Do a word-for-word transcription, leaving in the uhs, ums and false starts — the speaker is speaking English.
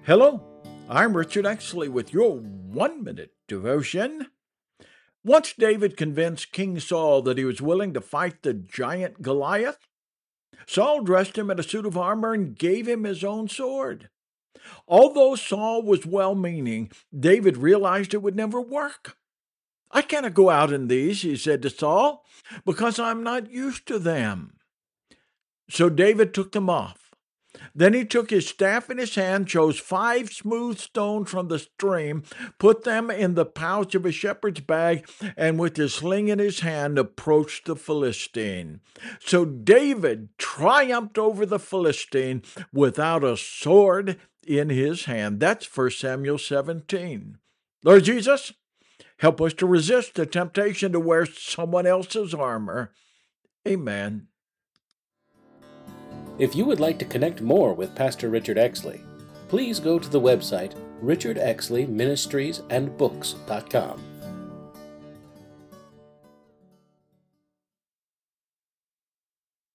Hello, I'm Richard Exley with your one minute devotion. Once David convinced King Saul that he was willing to fight the giant Goliath, Saul dressed him in a suit of armor and gave him his own sword. Although Saul was well meaning, David realized it would never work. I cannot go out in these, he said to Saul, because I'm not used to them. So David took them off. Then he took his staff in his hand, chose five smooth stones from the stream, put them in the pouch of a shepherd's bag, and with his sling in his hand approached the Philistine. So David triumphed over the Philistine without a sword in his hand. That's First Samuel seventeen. Lord Jesus, help us to resist the temptation to wear someone else's armor. Amen. If you would like to connect more with Pastor Richard Exley, please go to the website richard exley ministries and books dot com.